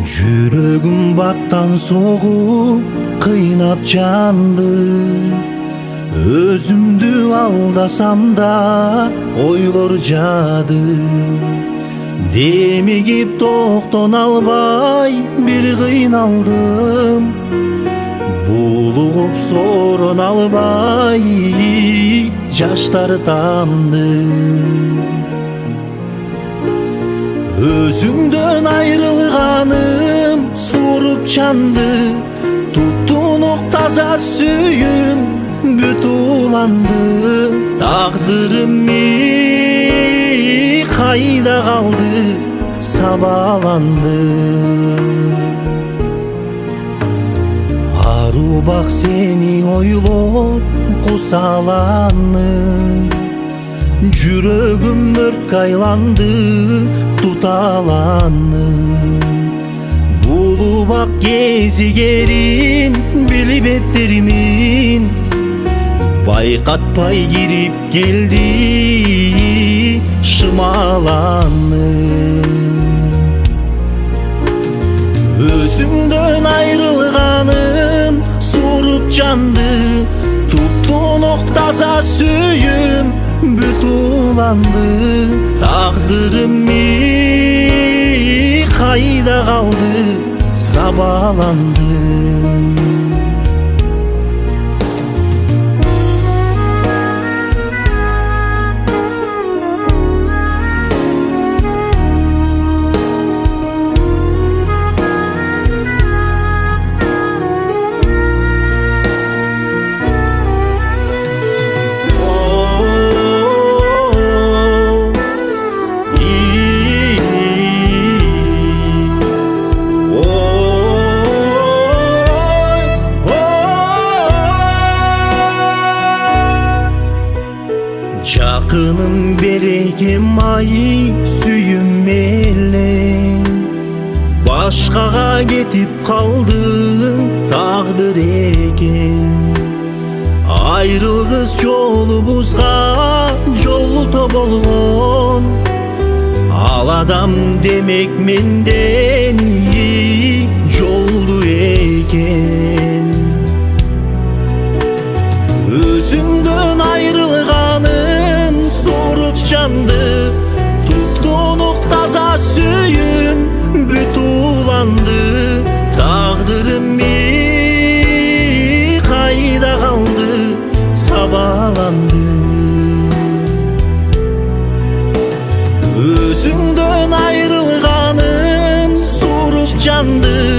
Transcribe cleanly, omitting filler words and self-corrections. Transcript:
Жүрөгүм баттан согуп кыйнап жанды. Өзүмдү алдасам да ойлор жады. Демигип токтоно албай бир кыйналдым. Булугуп сорон албай жаштар тамды. Өзүңдөн айрылганым сууруп чанды. Туптунук таза сүйүм бүт уланды. Тагдырым кайда калды, сабаланды. Ару бак сени ойлоп кусаланы. Жүрөгүм өрткө айланды, туталаны. Булубак кезигерин билбептермин. Байкатпай кирип келди шымаланы. Өзүңдөн айрылганым сууруп жанды. Туптунук таза сүйүм бүт уланды. Тагдырым кайда калды, сабаланды. Жакынын берекем ай сүйүм менен. Башкага кетип калдың тагдыр экен. Айрылгыс жолубузга жолто болгон. Ал адам демек менден жолду экен. Өзүңдөн айрылганым сууруп жанды. Туптунук таза сүйүм бүт уланды. Тагдырым кайда калды, сабаланды. Өзүңдөн айрылганым сууруп жанды.